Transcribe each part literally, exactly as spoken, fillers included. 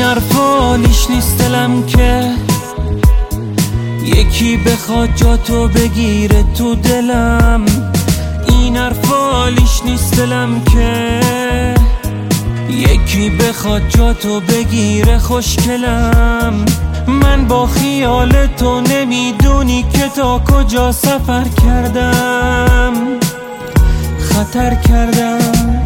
این حرفالیش نیست دلم که یکی بخواد جاتو بگیره تو دلم. این حرفالیش نیست دلم که یکی بخواد جاتو بگیره خوشگلم. من با خیال تو نمیدونی که تا کجا سفر کردم، خطر کردم.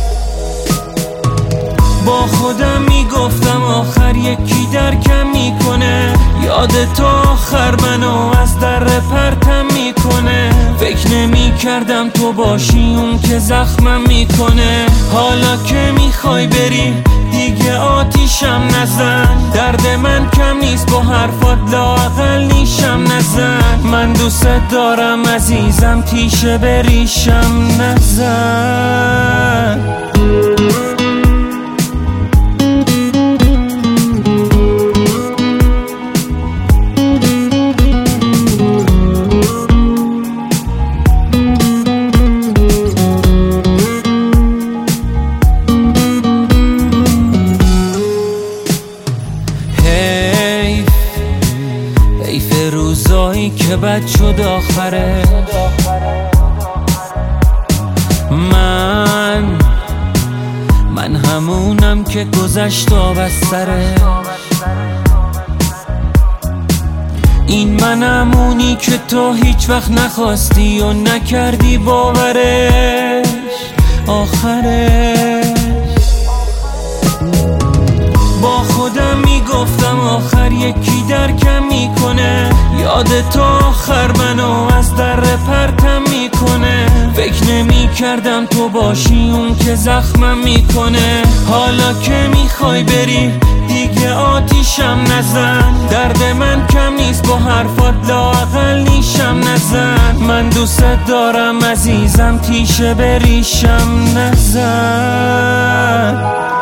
با خودم میگفتم آخر یکی درکم میکنه، یاد تو آخر منو از در پرتم میکنه. فکر نمی کردم تو باشی اون که زخمم میکنه. حالا که میخوای بری دیگه آتیشم نزن، درد من کم نیست با حرفات لااقل نیشم نزن. من دوست دارم عزیزم تیشه بریشم نزن. حیف روزایی که بد شد آخره. من من همونم که گذشت و بستره. این من همونی که تو هیچ وقت نخواستی و نکردی باورش آخرش. با خودم میگفتم آخر یکی درکم میکنه، یاد تو آخر منو از در پرتم میکنه. فکر نمی کردم تو باشی اون که زخمم میکنه. حالا که میخوای بری دیگه آتیشم نزن، درد من کم نیست با حرفات لااقل نیشم نزن. من دوست دارم عزیزم تیشه بریشم نزن.